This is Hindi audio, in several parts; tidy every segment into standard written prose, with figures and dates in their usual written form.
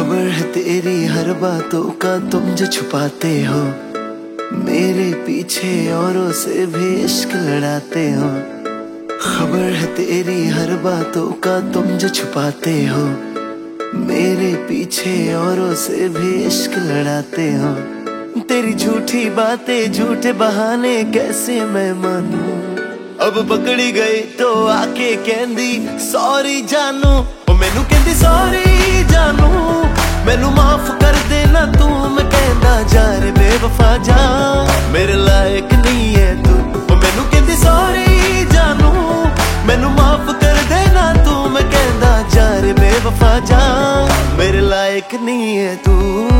खबर है तेरी हर बातों का तुम जो छुपाते हो, मेरे पीछे औरों से भी इश्क लड़ाते हो। खबर है तेरी हर बातों का तुम जो छुपाते हो, मेरे पीछे औरों से भी इश्क लड़ाते हो। तेरी झूठी बातें झूठे बहाने कैसे मैं मानूं, अब पकड़ी गई तो आके कहंदी सॉरी जानू। ओ मैनू कहंदी सॉरी जानू, मैनू माफ कर देना तू। मैं कहंदा जा रे बेवफा जा, मेरे लायक नहीं है तू। ओ मैनू कहंदी सॉरी जानू, मैनू माफ कर देना तू। मैं कहंदा जा रे बेवफा जा, मेरे लायक नहीं है तू।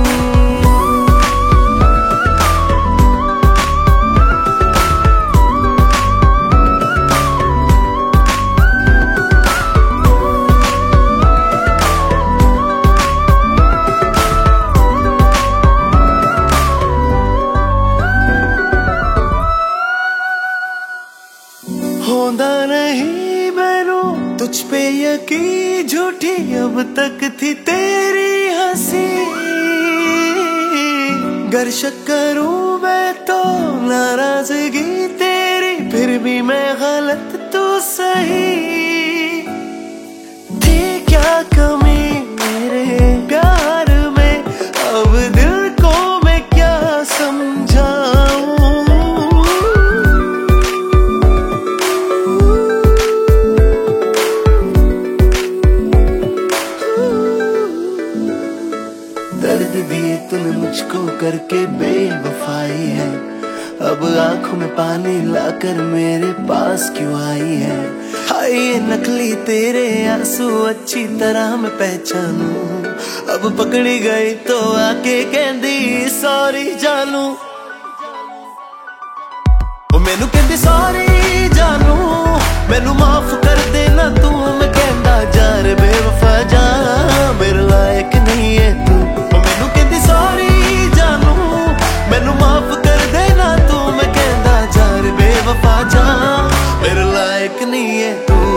होंदा नहीं मैनू तुझ पे यकीन, झूठी अब तक थी तेरी हंसी। गर शक करूं मैं तो नाराजगी तेरी, फिर भी मैं गलत तू सही। थी क्या कमी मेरे प्यार में, अब दिल को मैं क्या समझाऊं। दर्द दिए तूने मुझको करके बेवफाई है, अब आंखों में पानी लाकर मेरे पास क्यों आई है। हाय ये नकली तेरे आंसू अच्छी तरह मैं पहचानूं, अब पकड़ी गई तो आके कहंदी सॉरी जानू। ओ मैनू कहंदी सॉरी जानू, मैनू माफ कर देना तू। मैं कहंदा जा रे बेवफा जा, मेरे लायक नहीं है तू। मैनू माफ कर देना तू। मैं कहंदा जा रे बेवफा जा, मेरे लायक नहीं है तू।